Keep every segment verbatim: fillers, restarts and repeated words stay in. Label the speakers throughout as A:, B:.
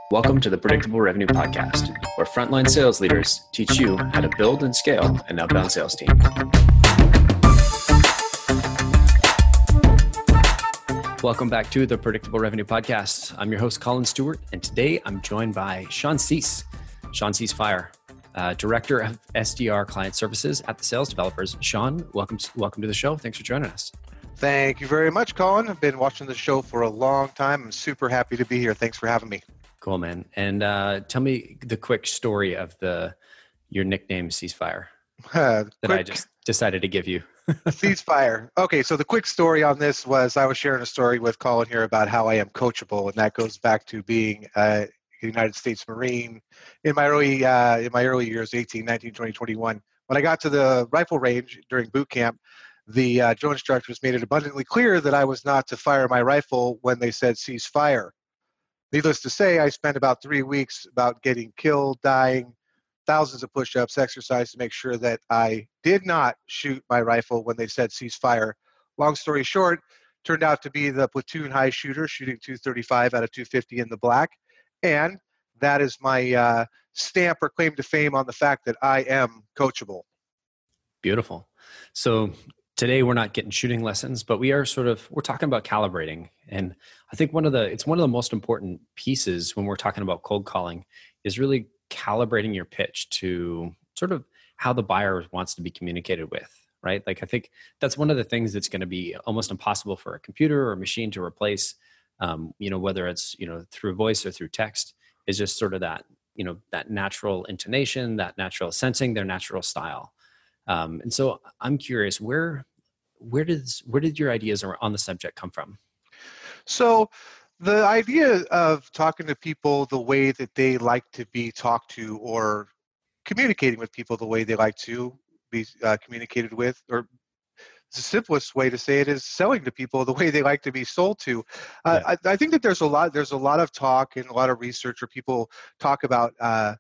A: Welcome to the Predictable Revenue Podcast, where frontline sales leaders teach you how to build and scale an outbound sales team. Welcome back to the Predictable Revenue Podcast. I'm your host, Colin Stewart, and today I'm joined by Sean Cease, Sean Cease Fire, uh, Director of S D R Client Services at the Sales Developers. Sean, welcome, welcome to the show. Thanks for joining us.
B: Thank you very much, Colin. I've been watching the show for a long time. I'm super happy to be here. Thanks for having me.
A: Cool, man. And uh, tell me the quick story of the your nickname Ceasefire
B: Uh,
A: that
B: quick
A: I just decided to give you.
B: ceasefire. Okay, so the quick story on this was I was sharing a story with Colin here about how I am coachable, and that goes back to being a United States Marine in my early uh, in my early years, eighteen, nineteen, twenty, twenty-one. When I got to the rifle range during boot camp, the uh, drill instructors made it abundantly clear that I was not to fire my rifle when they said cease fire. Needless to say, I spent about three weeks about getting killed, dying, thousands of push-ups, exercise to make sure that I did not shoot my rifle when they said cease fire. Long story short, turned out to be the platoon high shooter, shooting two thirty-five out of two fifty in the black. And that is my uh, stamp or claim to fame on the fact that I am coachable.
A: Beautiful. So today we're not getting shooting lessons, but we are sort of, we're talking about calibrating. And I think one of the, it's one of the most important pieces when we're talking about cold calling is really calibrating your pitch to sort of how the buyer wants to be communicated with, right? Like I think that's one of the things that's going to be almost impossible for a computer or a machine to replace, um, you know, whether it's, you know, through voice or through text, is just sort of that, you know, that natural intonation, that natural sensing, their natural style. Um, and so I'm curious, where, where does, where did your ideas on the subject come from?
B: So the idea of talking to people the way that they like to be talked to, or communicating with people the way they like to be uh, communicated with, or the simplest way to say it is selling to people the way they like to be sold to. Uh,
A: Yeah.
B: I, I think that there's a lot, there's a lot of talk and a lot of research where people talk about uh,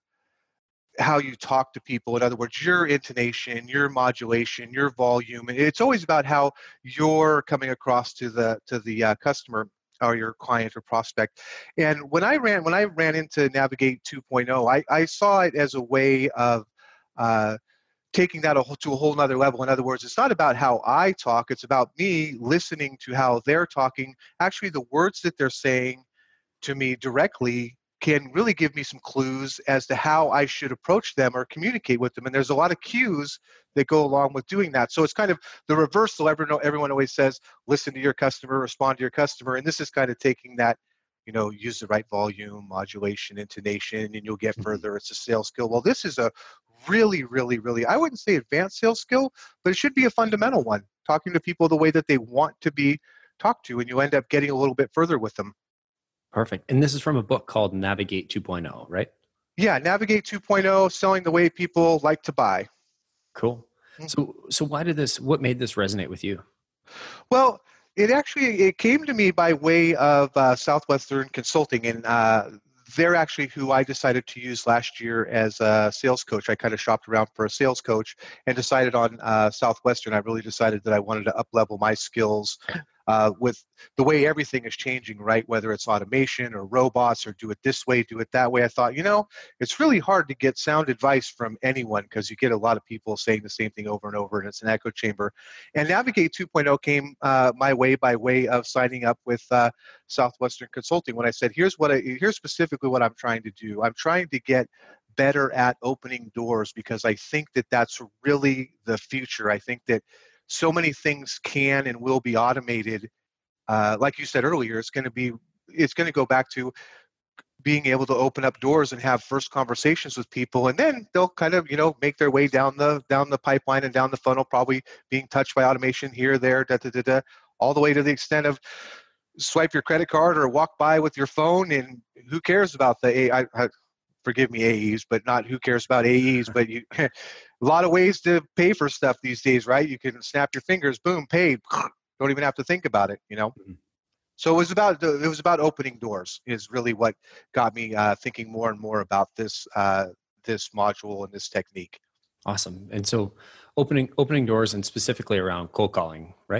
B: how you talk to people. In other words, your intonation, your modulation, your volume. And it's always about how you're coming across to the to the uh, customer or your client or prospect. And when I ran when I ran into Navigate 2.0, I, I saw it as a way of uh, taking that a whole, to a whole nother level. In other words, it's not about how I talk, it's about me listening to how they're talking. Actually, the words that they're saying to me directly can really give me some clues as to how I should approach them or communicate with them. And there's a lot of cues that go along with doing that. So it's kind of the reversal. Everyone, everyone always says, listen to your customer, respond to your customer. And this is kind of taking that, you know, use the right volume, modulation, intonation, and you'll get
A: Mhm.
B: further. It's a sales skill. Well, this is a really, really, really, I wouldn't say advanced sales skill, but it should be a fundamental one, talking to people the way that they want to be talked to, and you end up getting a little bit further with them.
A: Perfect. And this is from a book called Navigate 2.0, right?
B: Yeah, Navigate 2.0, selling the way people like to buy.
A: Cool.
B: Mm.
A: So, so why did this, what made this resonate with you?
B: Well, it actually it came to me by way of uh, Southwestern Consulting, and uh, they're actually who I decided to use last year as a sales coach. I kind of shopped around for a sales coach and decided on uh, Southwestern. I really decided that I wanted to up level my skills uh, with the way everything is changing, right? Whether it's automation or robots or do it this way, do it that way. I thought, you know, it's really hard to get sound advice from anyone because you get a lot of people saying the same thing over and over, and it's an echo chamber. And Navigate 2.0 came uh, my way by way of signing up with uh, Southwestern Consulting. When I said, here's what I, here's specifically what I'm trying to do. I'm trying to get better at opening doors because I think that that's really the future. I think that so many things can and will be automated. Uh, like you said earlier, it's going to be, it's going to go back to being able to open up doors and have first conversations with people, and then they'll kind of, you know, make their way down the down the pipeline and down the funnel, probably being touched by automation here, there, da da da da, all the way to the extent of swipe your credit card or walk by with your phone, and who cares about the A I? I, forgive me, A Es, but not who cares about A Es. But you, a lot of ways to pay for stuff these days, right? You can snap your fingers, boom, paid. Don't even have to think about it, you know.
A: Mhm.
B: So it was about it was about opening doors is really what got me uh, thinking more and more about this uh, this module and this technique.
A: Awesome. And so opening, opening doors and specifically around cold calling, right?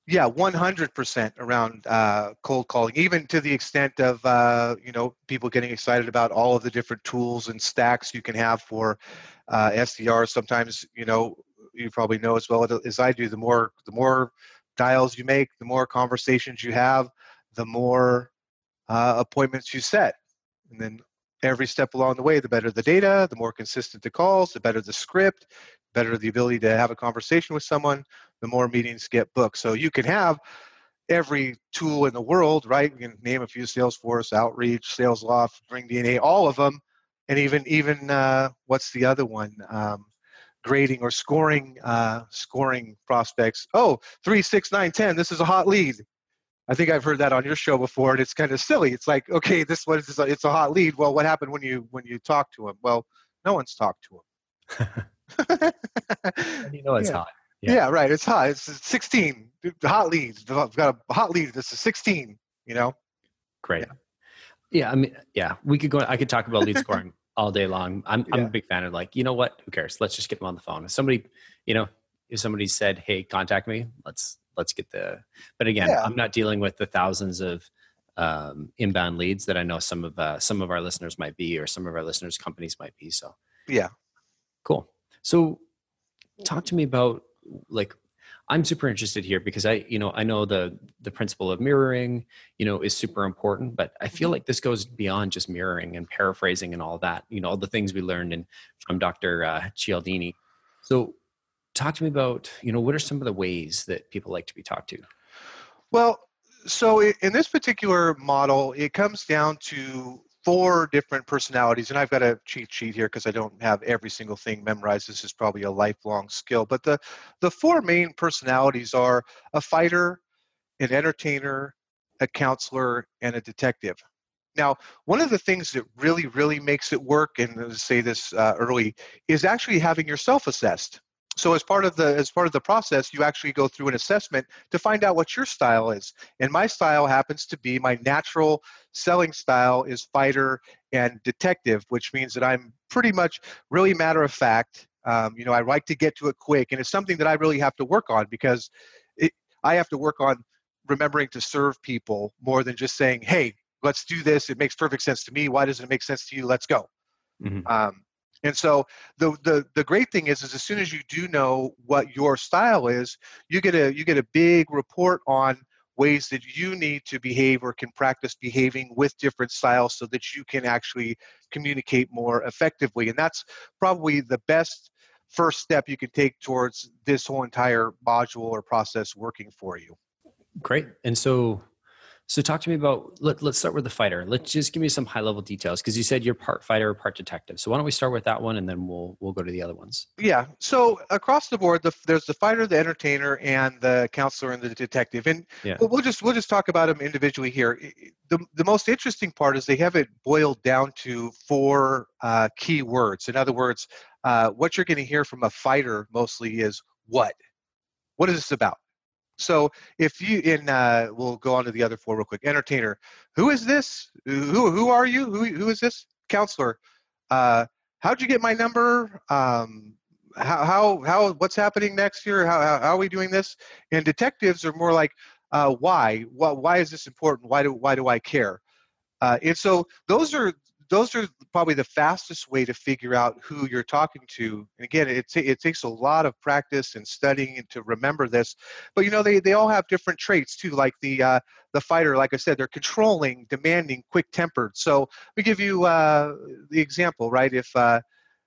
B: Yeah, one hundred percent around uh, cold calling, even to the extent of, uh, you know, people getting excited about all of the different tools and stacks you can have for uh, S D Rs. Sometimes, you know, you probably know as well as I do, the more, the more dials you make, the more conversations you have, the more uh, appointments you set. And then every step along the way, the better the data, the more consistent the calls, the better the script, better the ability to have a conversation with someone, the more meetings get booked. So you can have every tool in the world, right? You can name a few: Salesforce, Outreach, SalesLoft, Ring D N A, all of them. And even, even uh, what's the other one? Um, grading or scoring, uh, scoring prospects. Oh, three, six, nine, ten. This is a hot lead. I think I've heard that on your show before, and it's kind of silly. It's like, okay, this one is it's a hot lead. Well, what happened when you when you talk to him? Well, no one's talked to him.
A: And you know it's
B: Yeah,
A: hot. Yeah.
B: yeah, right. It's hot. It's sixteen hot leads. I've got a hot lead. This is sixteen. You know.
A: Great.
B: Yeah.
A: Yeah. I mean, yeah, we could go, I could talk about lead scoring all day long. I'm, I'm a
B: Yeah.
A: big fan of, like, you know what, who cares? Let's just get them on the phone. If somebody, you know, if somebody said, hey, contact me, let's, let's get the, but again,
B: Yeah.
A: I'm not dealing with the thousands of um, inbound leads that I know some of, uh, some of our listeners might be, or some of our listeners' companies might be. So
B: Yeah.
A: cool. So talk to me about, like, I'm super interested here because I, you know, I know the the principle of mirroring, you know, is super important, but I feel
B: Mhm.
A: like this goes beyond just mirroring and paraphrasing and all that, you know, all the things we learned in from Doctor Uh, Cialdini. So talk to me about, you know, what are some of the ways that people like to be talked to?
B: Well, so i- in this particular model, it comes down to four different personalities, and I've got a cheat sheet here because I don't have every single thing memorized. This is probably a lifelong skill, but the the four main personalities are a fighter, an entertainer, a counselor, and a detective. Now, one of the things that really, really makes it work, and I'll say this uh, early, is actually having yourself assessed. So, as part of the as part of the process, you actually go through an assessment to find out what your style is. And my style happens to be, my natural selling style is fighter and detective, which means that I'm pretty much really matter of fact. Um, you know, I like to get to it quick, and it's something that I really have to work on because it, I have to work on remembering to serve people more than just saying, "Hey, let's do this. It makes perfect sense to me. Why doesn't it make sense to you? Let's go."
A: Hmm.
B: Um, and so the, the the great thing is, is as soon as you do know what your style is, you get a you get a big report on ways that you need to behave or can practice behaving with different styles so that you can actually communicate more effectively. And that's probably the best first step you can take towards this whole entire module or process working for you.
A: Great. And so, so talk to me about, let, let's start with the fighter. Let's just give me some high level details, because you said you're part fighter, part detective. So why don't we start with that one, and then we'll, we'll go to the other ones.
B: Yeah. So across the board, the, there's the fighter, the entertainer, and the counselor and the detective. And
A: Yeah.
B: we'll, we'll just we'll just talk about them individually here. The the most interesting part is they have it boiled down to four uh, key words. In other words, uh, what you're going to hear from a fighter mostly is what. What is this about? So if you in uh, we'll go on to the other four real quick. Entertainer, who is this? Who who are you? Who who is this? Counselor, uh, how'd you get my number? Um, how how how what's happening next year? How how, how are we doing this? And detectives are more like, uh, why? Why why is this important? Why do why do I care? Uh, and so those are those are probably the fastest way to figure out who you're talking to. And again, it, ta- it takes a lot of practice and studying and to remember this. But you know, they, they all have different traits too. Like the uh, the fighter, like I said, they're controlling, demanding, quick-tempered. So we give you uh, the example, right? If uh,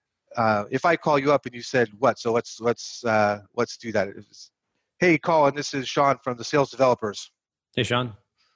B: uh, if I call you up and you said what, so let's let's uh, let's do that. It's, hey, Colin, this is Sean from the Sales Developers.
A: Hey, Sean.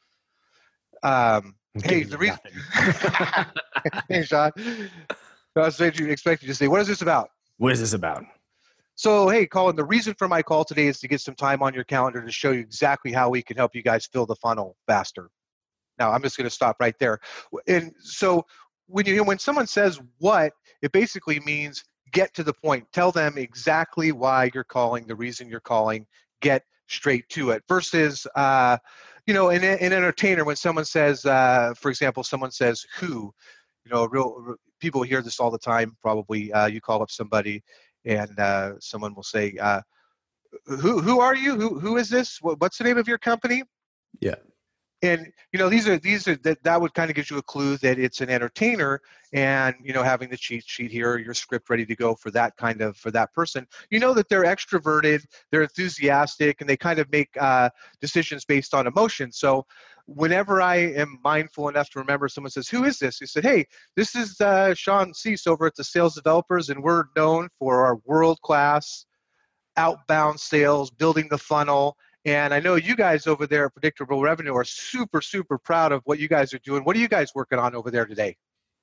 B: Um,
A: I'm
B: hey,
A: giving
B: the
A: you
B: reason.
A: nothing.
B: Hey, Sean. I was expecting you expect you to say, what is this about?
A: What is this about?
B: So, hey, Colin, the reason for my call today is to get some time on your calendar to show you exactly how we can help you guys fill the funnel faster. Now, I'm just going to stop right there. And so, when you when someone says what, it basically means get to the point. Tell them exactly why you're calling, the reason you're calling. Get straight to it. Versus, uh, you know, an, an entertainer, when someone says, uh, for example, someone says who, you know, real people hear this all the time. Probably, uh, you call up somebody, and uh, someone will say, uh, who who are you? Who who is this? What, what's the name of your company?
A: Yeah.
B: And you know, these are these are that that would kind of give you a clue that it's an entertainer, and you know, having the cheat sheet here, your script ready to go for that kind of for that person. You know that they're extroverted, they're enthusiastic, and they kind of make uh, decisions based on emotion. So whenever I am mindful enough to remember, someone says, "Who is this?" He said, "Hey, this is uh, Sean Cease over at the Sales Developers, and we're known for our world class outbound sales, building the funnel. And I know you guys over there at Predictable Revenue are super, super proud of what you guys are doing. What are you guys working on over there today?"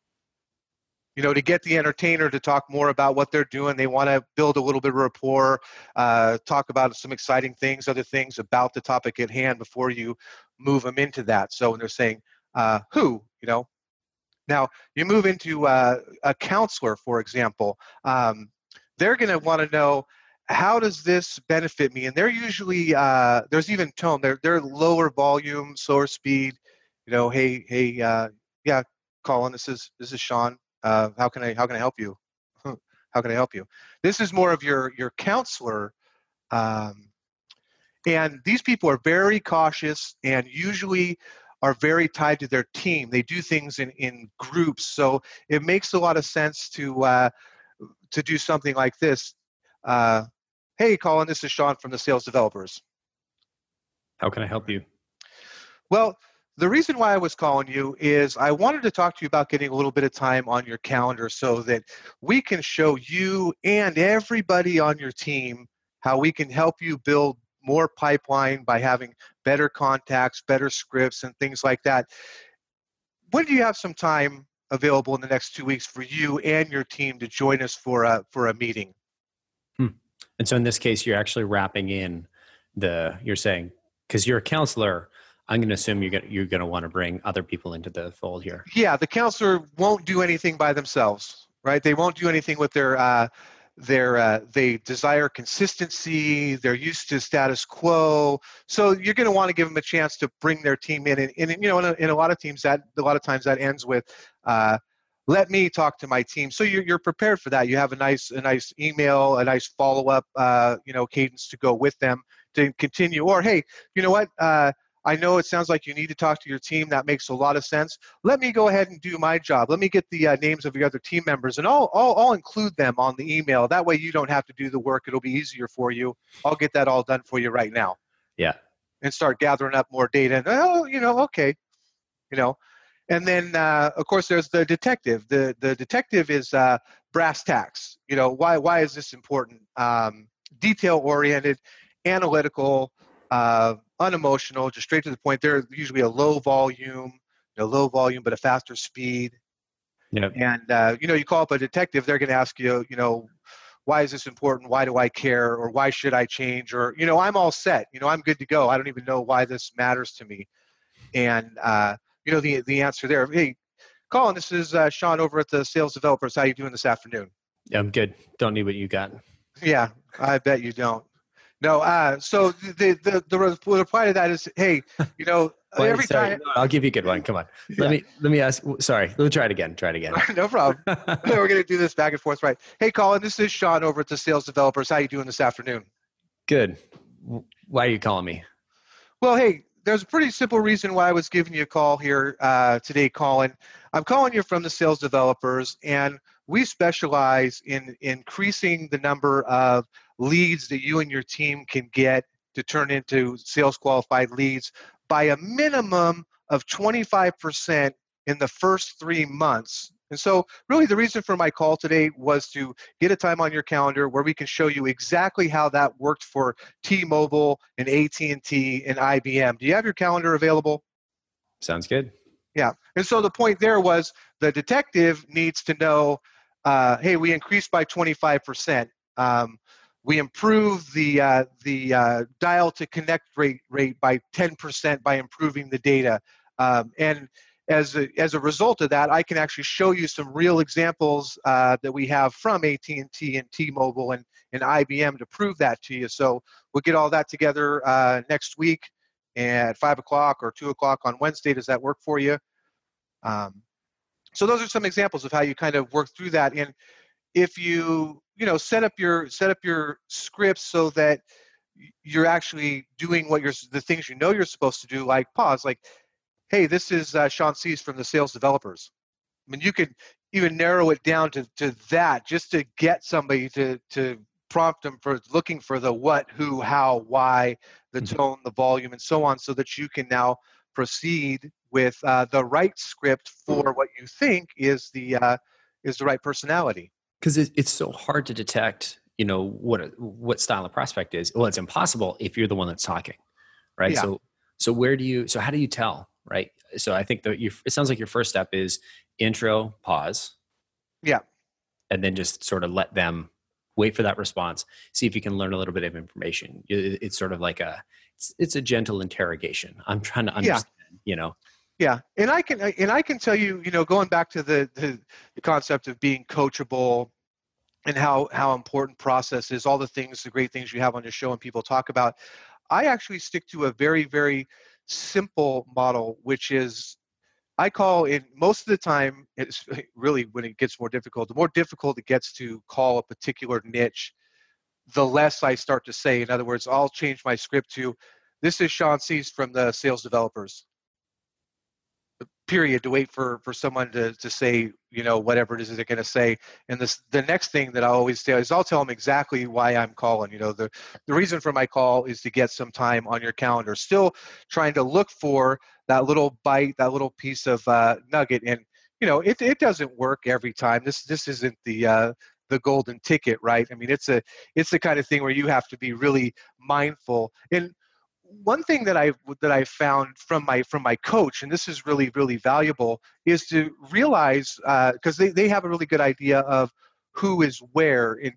B: You know, to get the entertainer to talk more about what they're doing. They want to build a little bit of rapport, uh, talk about some exciting things, other things about the topic at hand before you move them into that. So when they're saying, uh, who, you know, now you move into uh, a counselor, for example, um, they're going to want to know, how does this benefit me? And they're usually, uh, there's even tone, they're, they're lower volume, slower speed, you know, hey, hey, uh, yeah, Colin, this is, this is Sean. Uh, how can I, how can I help you? How can I help you? This is more of your, your counselor. Um, and these people are very cautious and usually are very tied to their team. They do things in, in groups. So it makes a lot of sense to, uh, to do something like this. Uh, hey, Colin, this is Sean from the Sales Developers.
A: How can I help you?
B: Well, the reason why I was calling you is I wanted to talk to you about getting a little bit of time on your calendar so that we can show you and everybody on your team how we can help you build more pipeline by having better contacts, better scripts, and things like that. When do you have some time available in the next two weeks for you and your team to join us for a for a meeting?
A: Hmm. And so in this case, you're actually wrapping in the, you're saying, because you're a counselor, I'm going to assume you're going to, you're going to want to bring other people into the fold here.
B: Yeah, the counselor won't do anything by themselves, right? They won't do anything with their uh, their uh, they desire consistency. They're used to status quo, so you're going to want to give them a chance to bring their team in. And, and you know, in a, in a lot of teams, that a lot of times that ends with, uh, "Let me talk to my team." So you're you're prepared for that. You have a nice a nice email, a nice follow up, uh, you know, cadence to go with them to continue. Or hey, you know what? Uh, I know it sounds like you need to talk to your team. That makes a lot of sense. Let me go ahead and do my job. Let me get the uh, names of your other team members, and I'll, I'll, I'll include them on the email. That way you don't have to do the work. It'll be easier for you. I'll get that all done for you right now.
A: Yeah.
B: And start gathering up more data. And, oh, you know, okay, you know. And then, uh, of course, there's the detective. The, the detective is uh, brass tacks. You know, why, why is this important? Um, detail-oriented, analytical, uh, unemotional, just straight to the point. They're usually a low volume, you know, low volume, but a faster speed.
A: Yep.
B: And, uh, you know, you call up a detective, they're going to ask you, you know, why is this important? Why do I care? Or why should I change? Or, you know, I'm all set. You know, I'm good to go. I don't even know why this matters to me. And, uh, you know, the, the answer there, hey, Colin, this is uh, Sean over at the Sales Developers. How you doing this afternoon?
A: Yeah, I'm good. Don't need what you got.
B: Yeah, I bet you don't. No, uh, so the, the the reply to that is, hey, you know,
A: Wait,
B: every
A: sorry,
B: time.
A: no, I'll give you a good one. Come on. Let
B: Yeah,
A: me let me ask. Sorry, let me try it again. Try it again.
B: no problem. We're going to do this back and forth, right? Hey, Colin, this is Sean over at the Sales Developers. How you doing this afternoon?
A: Good. Why are you calling me?
B: Well, hey, there's a pretty simple reason why I was giving you a call here uh, today, Colin. I'm calling you from the Sales Developers, and we specialize in increasing the number of leads that you and your team can get to turn into sales qualified leads by a minimum of twenty-five percent in the first three months. And so really the reason for my call today was to get a time on your calendar where we can show you exactly how that worked for T-Mobile and A T and T and I B M. Do you have your calendar available?
A: Sounds good.
B: Yeah. And so the point there was the detective needs to know, uh, hey, we increased by twenty-five percent. Um, we improved the uh, the uh, dial to connect rate rate by ten percent by improving the data. Um, and as a, as a result of that, I can actually show you some real examples uh, that we have from A T and T and T-Mobile and, and I B M to prove that to you. So we'll get all that together uh, next week at five o'clock or two o'clock on Wednesday. Does that work for you? Um, so those are some examples of how you kind of work through that. And if you, you know, set up your set up your scripts so that you're actually doing what you're the things you know you're supposed to do, like pause, like, hey, this is uh, Sean Cease from the Sales Developers. I mean, you could even narrow it down to, to that, just to get somebody to to prompt them for looking for the what, who, how, why, the
A: Mhm.
B: tone, the volume, and so on, so that you can now proceed with uh, the right script for what you think is the uh, is the right personality.
A: Because it, it's so hard to detect, you know, what a, what style of prospect is. Well, it's impossible if you're the one that's talking, right?
B: Yeah,
A: So, so where do you? So how do you tell, right? So I think that you. It sounds like your first step is intro, pause,
B: yeah,
A: and then just sort of let them wait for that response. See if you can learn a little bit of information. It, it's sort of like a, it's, it's a gentle interrogation. I'm trying to
B: yeah.
A: understand, you know.
B: Yeah, and I can and I can tell you, you know, going back to the the, the concept of being coachable and how how important process is, all the things, the great things you have on your show and people talk about. I actually stick to a very very simple model, which is I call it most of the time. It's really when it gets more difficult. The more difficult it gets to call a particular niche, the less I start to say. In other words, I'll change my script to, "This is Sean Cease from the Sales Developers." Period, to wait for for someone to to say, you know, whatever it is that they're going to say. And this the next thing that I always say is I'll tell them exactly why I'm calling. You know, the the reason for my call is to get some time on your calendar, still trying to look for that little bite, that little piece of uh, nugget. And you know, it it doesn't work every time. This this isn't the uh the golden ticket, right? I mean, it's a it's the kind of thing where you have to be really mindful. And one thing that I that I found from my from my coach, and this is really really valuable, is to realize, because uh, they they have a really good idea of who is where. And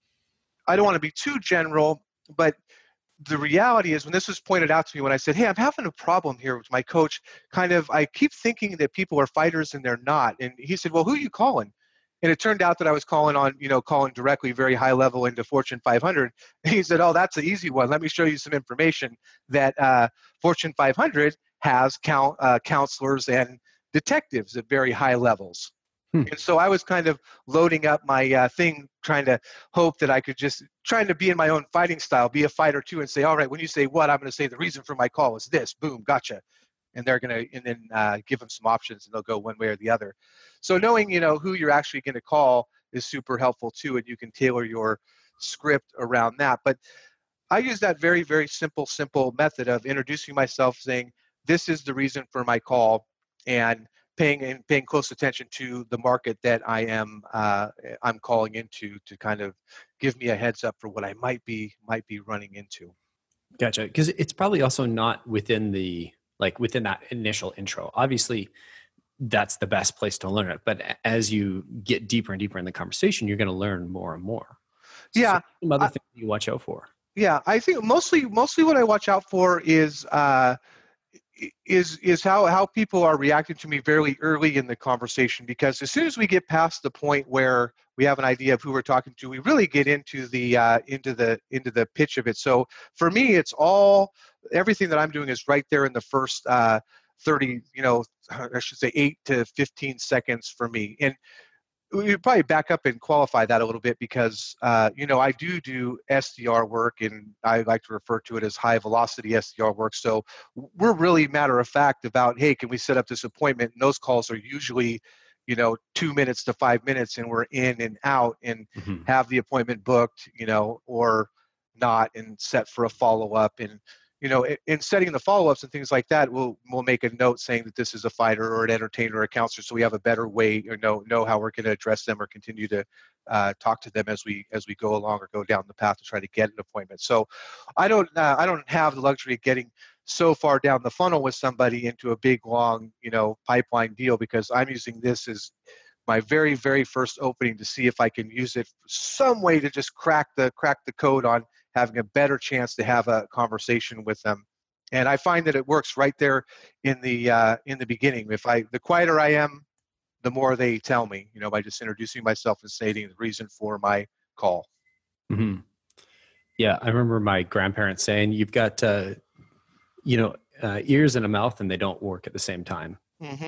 B: I don't want to be too general, but the reality is, when this was pointed out to me, when I said, "Hey, I'm having a problem here with my coach, kind of, I keep thinking that people are fighters and they're not." And he said, "Well, who are you calling?" And it turned out that I was calling on, you know, calling directly very high level into Fortune five hundred. And he said, "Oh, that's an easy one. Let me show you some information that uh, Fortune five hundred has count, uh, counselors and detectives at very high levels."
A: Hmm.
B: And so I was kind of loading up my uh, thing, trying to hope that I could just, trying to be in my own fighting style, be a fighter too, and say, "All right, when you say what, I'm going to say the reason for my call is this." Boom, gotcha. And they're going to, and then uh, give them some options, and they'll go one way or the other. So knowing, you know, who you're actually going to call is super helpful too, and you can tailor your script around that. But I use that very, very simple, simple method of introducing myself, saying, "This is the reason for my call," and paying and paying close attention to the market that I am uh, I'm calling into, to kind of give me a heads up for what I might be might be running into.
A: Gotcha. Because it's probably also not within the, like within that initial intro. Obviously, that's the best place to learn it. But a- as you get deeper and deeper in the conversation, you're going to learn more and more. So, so
B: Yeah,
A: some other
B: I,
A: things you watch out for.
B: yeah. I think mostly mostly what I watch out for is. Uh, is is how how people are reacting to me very early in the conversation, because as soon as we get past the point where we have an idea of who we're talking to, we really get into the uh, into the into the pitch of it. So for me, it's all, everything that I'm doing is right there in the first uh, thirty, you know, I should say eight to fifteen seconds for me. And we probably back up and qualify that a little bit, because uh, you know, I do do S D R work, and I like to refer to it as high velocity S D R work. So we're really matter of fact about, "Hey, can we set up this appointment?" And those calls are usually, you know, two minutes to five minutes, and we're in and out and
A: Hmm.
B: have the appointment booked, you know, or not, and set for a follow up. And you know, in, in setting the follow-ups and things like that, we'll we'll make a note saying that this is a fighter or an entertainer or a counselor, so we have a better way, or know know how we're going to address them or continue to uh, talk to them as we as we go along or go down the path to try to get an appointment. So, I don't uh, I don't have the luxury of getting so far down the funnel with somebody into a big long, you know, pipeline deal, because I'm using this as my very very first opening to see if I can use it some way to just crack the crack the code on having a better chance to have a conversation with them. And I find that it works right there in the uh, in the beginning. If I the quieter I am, the more they tell me, you know, by just introducing myself and stating the reason for my call.
A: Hmm. Yeah, I remember my grandparents saying, "You've got, uh, you know, uh, ears and a mouth, and they don't work at the same time."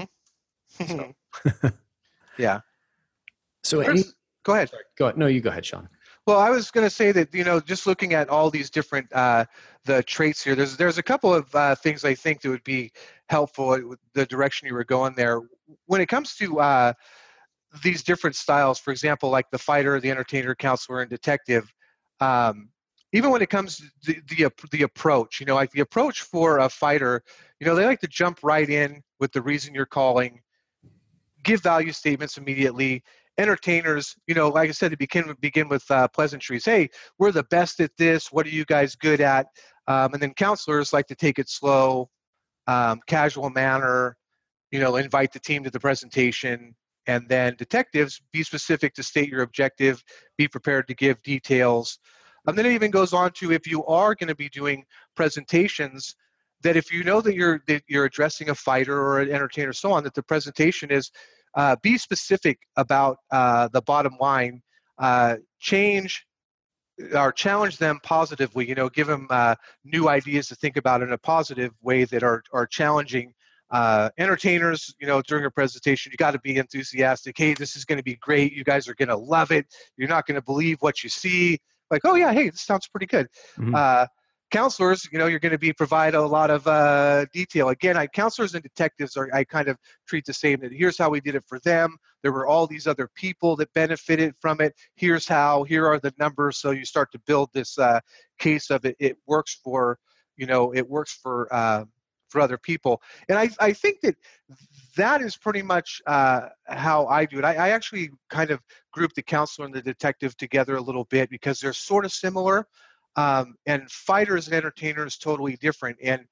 A: So,
B: Mm-hmm. Yeah.
A: so any,
B: There's, go ahead.
A: sorry, go ahead. No, you go ahead, Sean.
B: Well, I was going to say that, you know, just looking at all these different uh, the traits here, there's there's a couple of uh, things I think that would be helpful with the direction you were going there. When it comes to uh, these different styles, for example, like the fighter, the entertainer, counselor, and detective, um, even when it comes to the, the the approach, you know, like the approach for a fighter, you know, they like to jump right in with the reason you're calling, give value statements immediately. Entertainers, you know, like I said, to begin begin with uh, pleasantries. Hey, we're the best at this. What are you guys good at? Um, and then counselors like to take it slow, um, casual manner. You know, invite the team to the presentation. And then detectives, be specific to state your objective. Be prepared to give details. And then it even goes on to, if you are going to be doing presentations, that if you know that you're that you're addressing a fighter or an entertainer, so on, that the presentation is, uh, be specific about uh, the bottom line. Uh, change or challenge them positively. You know, give them uh, new ideas to think about in a positive way that are are challenging. Uh, entertainers, you know, during a presentation, you got to be enthusiastic. Hey, this is going to be great. You guys are going to love it. You're not going to believe what you see. Like, oh yeah, hey, this sounds pretty good.
A: Mm-hmm.
B: Uh, counselors, you know, you're going to be provide a lot of uh, detail. Again, I, counselors and detectives are, I kind of treat the same. That here's how we did it for them. There were all these other people that benefited from it. Here's how. Here are the numbers. So you start to build this uh, case of it. It works for, you know, it works for. Uh, for other people. And I, I think that that is pretty much uh, how I do it. I, I actually kind of group the counselor and the detective together a little bit because they're sort of similar. Um, and fighters and entertainers totally different. And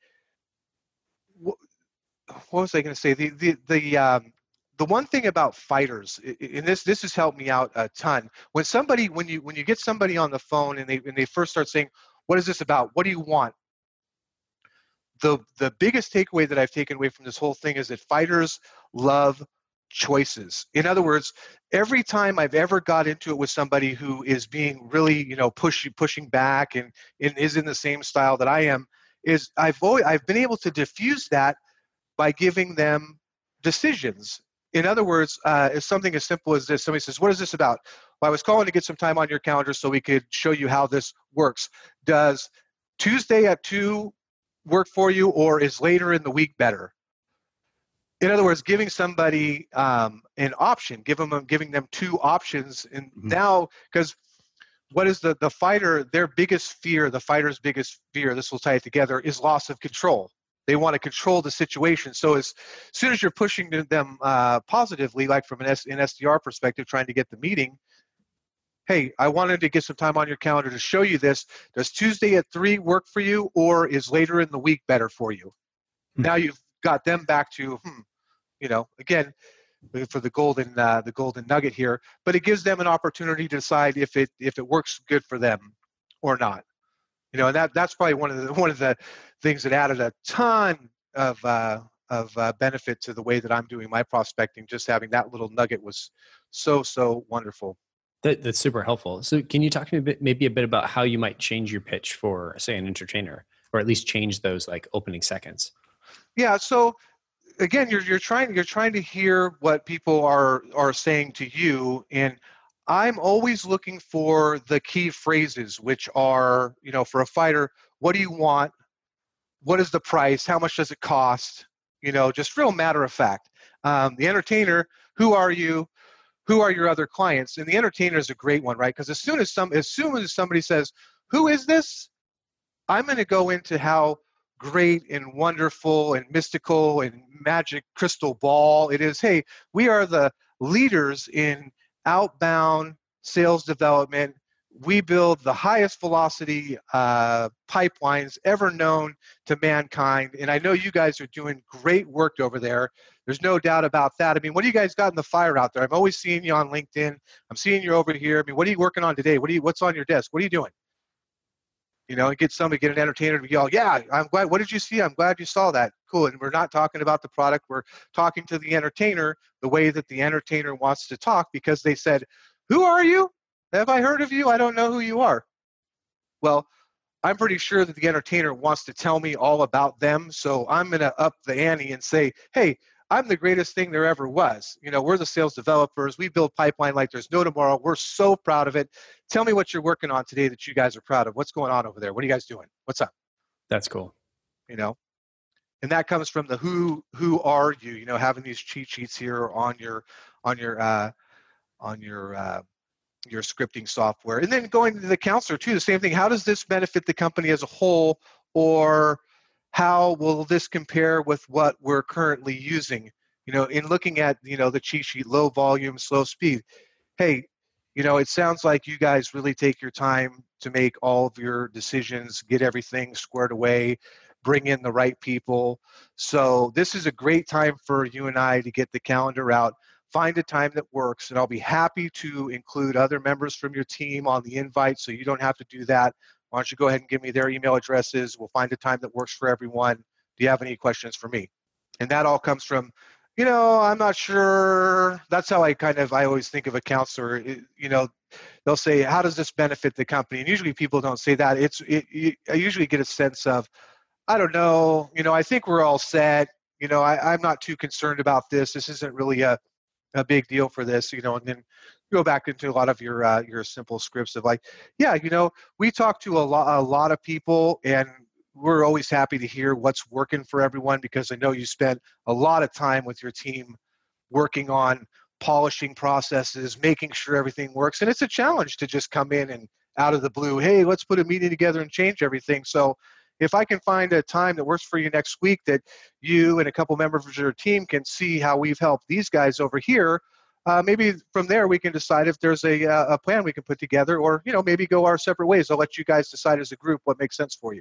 B: wh- what was I going to say? The the the um, the one thing about fighters, and this this has helped me out a ton. When somebody when you when you get somebody on the phone and they and they first start saying, "What is this about? What do you want?" the the biggest takeaway that I've taken away from this whole thing is that fighters love choices. In other words, every time I've ever got into it with somebody who is being really, you know, pushing pushing back and, and is in the same style that I am, is I've always, I've been able to diffuse that by giving them decisions. In other words, uh, it's something as simple as this. Somebody says, "What is this about?" Well, I was calling to get some time on your calendar so we could show you how this works. Does Tuesday at two work for you, or is later in the week better? In other words, giving somebody um, an option, give them, giving them two options. And
A: Mm-hmm.
B: now, because what is the, the fighter, their biggest fear, the fighter's biggest fear, this will tie it together, is loss of control. They want to control the situation. So as soon as you're pushing them uh, positively, like from an, S, an S D R perspective, trying to get the meeting, hey, I wanted to get some time on your calendar to show you this. Does Tuesday at three work for you, or is later in the week better for you?
A: Hmm.
B: Now you've got them back to, hmm, you know, again, for the golden uh, the golden nugget here, but it gives them an opportunity to decide if it if it works good for them or not. You know, and that that's probably one of the one of the things that added a ton of uh, of uh, benefit to the way that I'm doing my prospecting. Just having that little nugget was so so wonderful.
A: That, that's super helpful. So can you talk to me a bit, maybe a bit about how you might change your pitch for, say, an entertainer, or at least change those like opening seconds?
B: Yeah. So again, you're you're trying you're trying to hear what people are are saying to you, and I'm always looking for the key phrases, which are, you know, for a fighter, what do you want? What is the price? How much does it cost? You know, just real matter of fact. Um, the entertainer, who are you? Who are your other clients? And the entertainer is a great one, right? Because as soon as some, as soon as somebody says, "Who is this?" I'm going to go into how great and wonderful and mystical and magic crystal ball it is. Hey, we are the leaders in outbound sales development. We build the highest velocity uh, pipelines ever known to mankind. And I know you guys are doing great work over there. There's no doubt about that. I mean, what do you guys got in the fire out there? I'm always seeing you on LinkedIn. I'm seeing you over here. I mean, what are you working on today? What do you, what's on your desk? What are you doing? You know, and get somebody, get an entertainer to yell, "Yeah, I'm glad. What did you see? I'm glad you saw that. Cool." And we're not talking about the product. We're talking to the entertainer the way that the entertainer wants to talk, because they said, "Who are you? Have I heard of you? I don't know who you are." Well, I'm pretty sure that the entertainer wants to tell me all about them. So I'm going to up the ante and say, "Hey, I'm the greatest thing there ever was. You know, we're the sales developers. We build pipeline like there's no tomorrow. We're so proud of it. Tell me what you're working on today that you guys are proud of. What's going on over there? What are you guys doing? What's up?
A: That's cool.
B: You know, and that comes from the who who are you? You know, having these cheat sheets here on your on your uh, on your uh, your scripting software, and then going to the counselor too. The same thing. How does this benefit the company as a whole, or how will this compare with what we're currently using? You know, in looking at, you know, the cheat sheet, low volume, slow speed. Hey, you know, it sounds like you guys really take your time to make all of your decisions, get everything squared away, bring in the right people. So this is a great time for you and I to get the calendar out, find a time that works, and I'll be happy to include other members from your team on the invite so you don't have to do that. Why don't you go ahead and give me their email addresses? We'll find a time that works for everyone. Do you have any questions for me? And that all comes from, you know, I'm not sure. That's how I kind of, I always think of a counselor. It, you know, they'll say, how does this benefit the company? And usually people don't say that. It's, it, it, I usually get a sense of, I don't know, you know, I think we're all set. You know, I, I'm not too concerned about this. This isn't really a, a big deal for this, you know, and then go back into a lot of your uh, your simple scripts of like, yeah, you know, we talk to a lot a lot of people, and we're always happy to hear what's working for everyone, because I know you spend a lot of time with your team working on polishing processes, making sure everything works, and it's a challenge to just come in and out of the blue, hey, let's put a meeting together and change everything. So if I can find a time that works for you next week that you and a couple members of your team can see how we've helped these guys over here, uh, maybe from there we can decide if there's a, a plan we can put together, or, you know, maybe go our separate ways. I'll let you guys decide as a group what makes sense for you.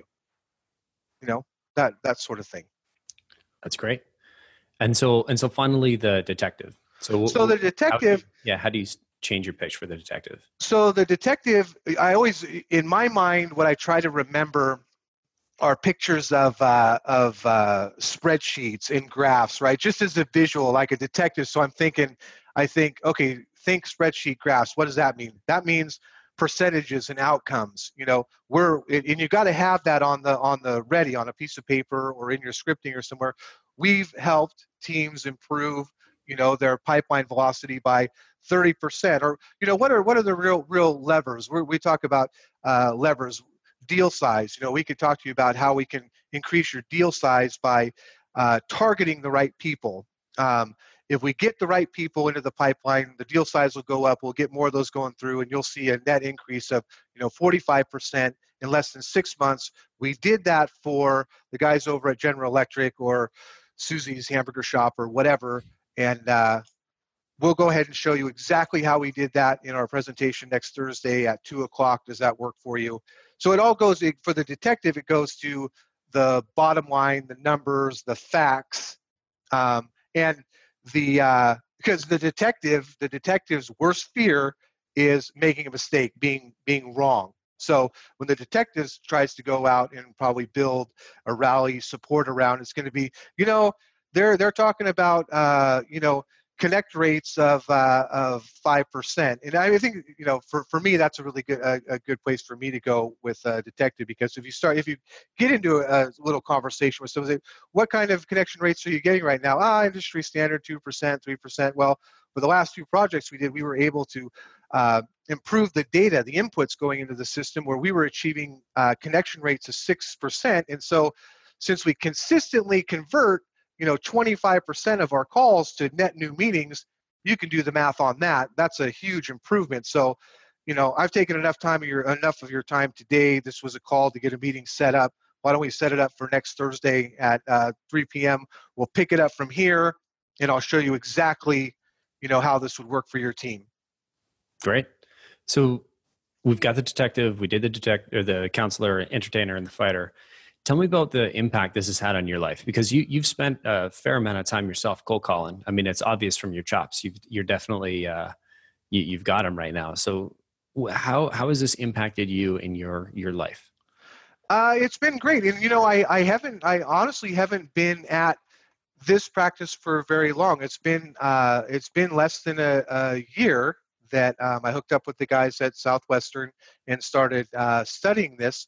B: You know, that that sort of thing.
A: That's great. And so and so finally, the detective. So
B: so the detective.
A: How you, yeah. How do you change your pitch for the detective?
B: So the detective, I always, in my mind, what I try to remember are pictures of uh, of uh, spreadsheets and graphs, right? Just as a visual, like a detective. So I'm thinking, I think, okay, think spreadsheet graphs. What does that mean? That means percentages and outcomes. You know, we're and you got to have that on the on the ready on a piece of paper or in your scripting or somewhere. We've helped teams improve, you know, their pipeline velocity by thirty percent, or, you know, what are what are the real real levers? We're, we talk about uh, levers. Deal size. You know, we could talk to you about how we can increase your deal size by uh, targeting the right people. Um, if we get the right people into the pipeline, the deal size will go up. We'll get more of those going through, and you'll see a net increase of, you know, forty-five percent in less than six months. We did that for the guys over at General Electric or Susie's Hamburger Shop or whatever, and uh, we'll go ahead and show you exactly how we did that in our presentation next Thursday at two o'clock. Does that work for you? So it all goes, for the detective, it goes to the bottom line, the numbers, the facts, um, and the, uh, because the detective, the detective's worst fear is making a mistake, being being wrong. So when the detective tries to go out and probably build a rally support around, it's going to be, you know, they're they're talking about, uh, you know, connect rates of uh, of five percent, and I think, you know, for, for me that's a really good a, a good place for me to go with a detective, because if you start if you get into a, a little conversation with somebody, what kind of connection rates are you getting right now? Ah, industry standard two percent, three percent. Well, for the last few projects we did, we were able to uh, improve the data, the inputs going into the system, where we were achieving uh, connection rates of six percent, and so since we consistently convert, you know, twenty-five percent of our calls to net new meetings, you can do the math on that. That's a huge improvement. So, you know, I've taken enough time of your enough of your time today. This was a call to get a meeting set up. Why don't we set it up for next Thursday at uh, three p.m. We'll pick it up from here, and I'll show you exactly, you know, how this would work for your team.
A: Great. So we've got the detective, we did the detect or the counselor, entertainer, and the fighter. Tell me about the impact this has had on your life, because you, you've spent a fair amount of time yourself cold calling. I mean, it's obvious from your chops. You've, you're definitely, uh, you, you've got them right now. So how, how has this impacted you in your, your life?
B: Uh, it's been great. And, you know, I, I haven't, I honestly haven't been at this practice for very long. It's been, uh, it's been less than a, a year that um, I hooked up with the guys at Southwestern and started uh, studying this.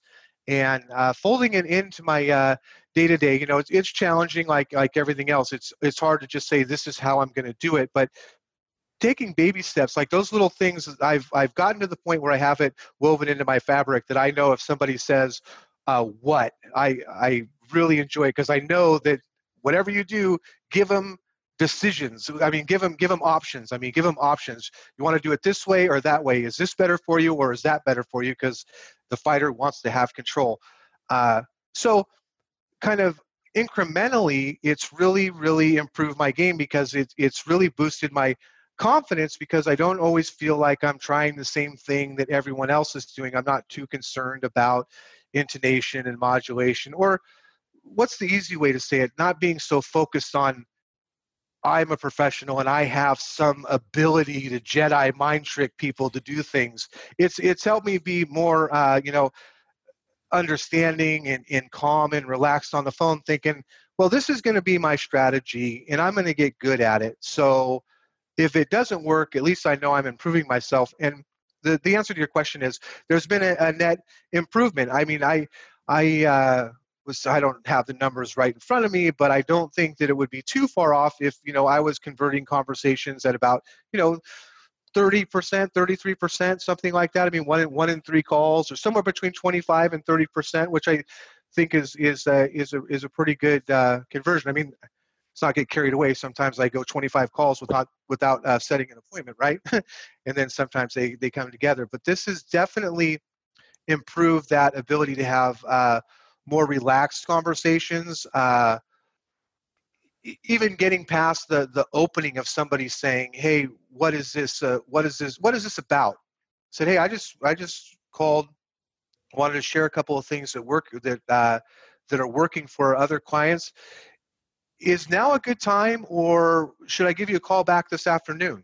B: and uh, folding it into my uh, day-to-day. You know, it's, it's challenging, like like everything else. It's it's hard to just say this is how I'm going to do it, but taking baby steps, like those little things, I've I've gotten to the point where I have it woven into my fabric that I know if somebody says, uh, "What?" I I really enjoy it because I know that whatever you do, give them decisions. I mean, give them give them options. I mean, give them options. You want to do it this way or that way? Is this better for you or is that better for you? Because the fighter wants to have control. Uh, so kind of incrementally, it's really, really improved my game because it, it's really boosted my confidence because I don't always feel like I'm trying the same thing that everyone else is doing. I'm not too concerned about intonation and modulation, or what's the easy way to say it? Not being so focused on I'm a professional and I have some ability to Jedi mind trick people to do things. It's it's helped me be more, uh, you know, understanding and, and calm and relaxed on the phone, thinking, well, this is going to be my strategy and I'm going to get good at it. So if it doesn't work, at least I know I'm improving myself. And the, the answer to your question is there's been a, a net improvement. I mean, I, I, uh, was, I don't have the numbers right in front of me, but I don't think that it would be too far off if, you know, I was converting conversations at about, you know, thirty percent, thirty-three percent, something like that. I mean, one in, one in three calls, or somewhere between twenty-five and thirty percent, which I think is is uh, is a is a pretty good uh, conversion. I mean, let's not get carried away. Sometimes I go twenty-five calls without without uh, setting an appointment, right? And then sometimes they they come together. But this has definitely improved that ability to have uh, more relaxed conversations. Uh, even getting past the the opening of somebody saying, "Hey, what is this? Uh, what is this? What is this about?" Said, "Hey, I just I just called, wanted to share a couple of things that work that uh, that are working for other clients. Is now a good time, or should I give you a call back this afternoon?"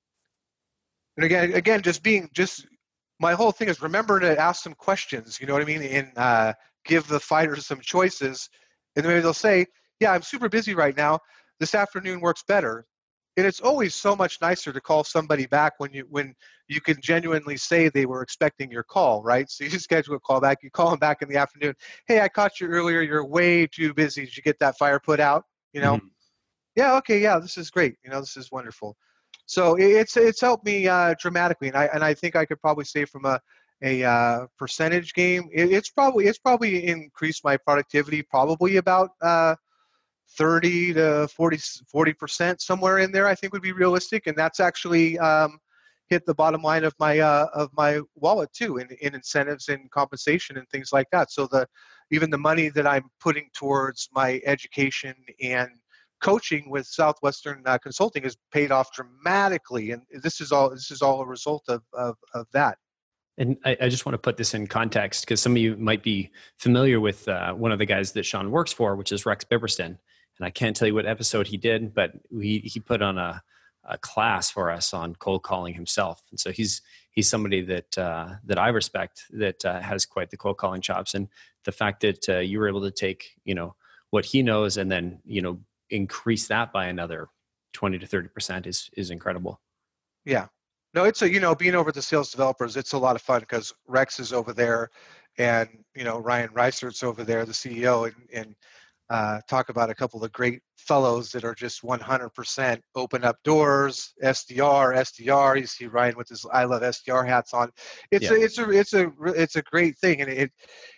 B: And again, again, just being just my whole thing is remember to ask some questions. You know what I mean, and uh, give the fighters some choices, and maybe they'll say, "Yeah, I'm super busy right now. This afternoon works better." And it's always so much nicer to call somebody back when you when you can genuinely say they were expecting your call, right? So you schedule a call back, you call them back in the afternoon. "Hey, I caught you earlier. You're way too busy. Did you get that fire put out?" You know,
A: Mhm.
B: "Yeah, okay, yeah, this is great. You know, this is wonderful." So it- it's it's helped me uh, dramatically, and I and I think I could probably say from a a uh, percentage game, it, it's probably it's probably increased my productivity probably about uh, thirty to forty, forty percent, somewhere in there, I think would be realistic. And that's actually um, hit the bottom line of my uh, of my wallet too, in, in incentives and compensation and things like that. So the even the money that I'm putting towards my education and coaching with Southwestern uh, Consulting has paid off dramatically. And this is all this is all a result of of, of that.
A: And I, I just want to put this in context because some of you might be familiar with uh, one of the guys that Sean works for, which is Rex Biberston. And I can't tell you what episode he did, but he he put on a, a class for us on cold calling himself. And so he's he's somebody that uh, that I respect that uh, has quite the cold calling chops. And the fact that uh, you were able to take you know what he knows and then you know increase that by another twenty to thirty percent is is incredible.
B: Yeah. No, it's a, you know, being over at the sales developers, it's a lot of fun because Rex is over there and, you know, Ryan Reisert's over there, the C E O, and, and uh, talk about a couple of great fellows that are just one hundred percent open up doors, S D R, S D R. You see Ryan with his I love S D R hats on. It's
A: Yeah.
B: a, it's a, it's a, it's a great thing. And it,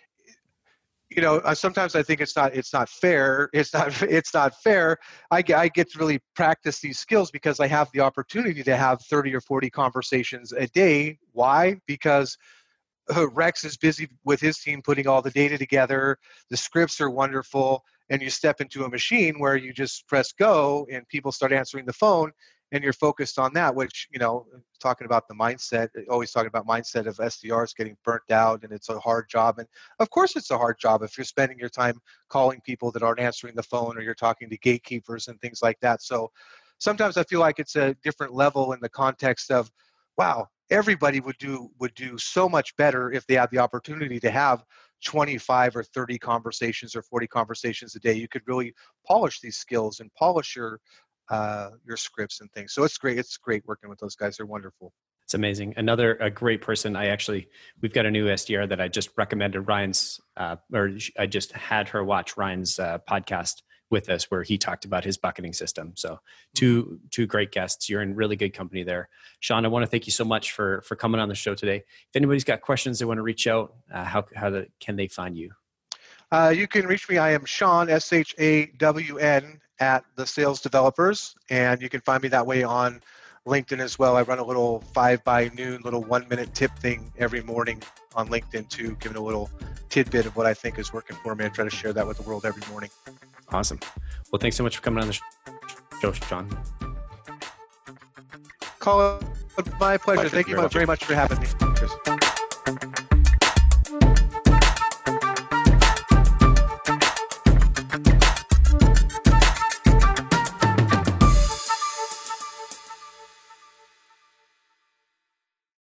B: you know, uh, sometimes I think it's not it's not fair. It's not it's not fair. I get I get to really practice these skills because I have the opportunity to have thirty or forty conversations a day. Why? Because uh, Rex is busy with his team putting all the data together. The scripts are wonderful, and you step into a machine where you just press go, and people start answering the phone, and you're focused on that. Which, you know, talking about the mindset, always talking about mindset of S D Rs getting burnt out, and it's a hard job. And of course, it's a hard job if you're spending your time calling people that aren't answering the phone, or you're talking to gatekeepers and things like that. So sometimes I feel like it's a different level in the context of, wow, everybody would do would do so much better if they had the opportunity to have twenty-five or thirty conversations or forty conversations a day. You could really polish these skills and polish your uh, your scripts and things. So it's great. It's great working with those guys. They're wonderful.
A: It's amazing. Another a great person. I actually, we've got a new S D R that I just recommended Ryan's, uh, or I just had her watch Ryan's uh, podcast with us where he talked about his bucketing system. So two, two great guests. You're in really good company there. Sean, I want to thank you so much for, for coming on the show today. If anybody's got questions they want to reach out, uh, how, how to, can they find you?
B: Uh, you can reach me. I am Shawn, S H A W N, at The Sales Developers. And you can find me that way on LinkedIn as well. I run a little five by noon, little one minute tip thing every morning on LinkedIn too, giving a little tidbit of what I think is working for me and try to share that with the world every morning.
A: Awesome. Well, thanks so much for coming on the show, Sean.
B: Colin, my pleasure.
A: pleasure.
B: Thank you very much for having me. Cheers.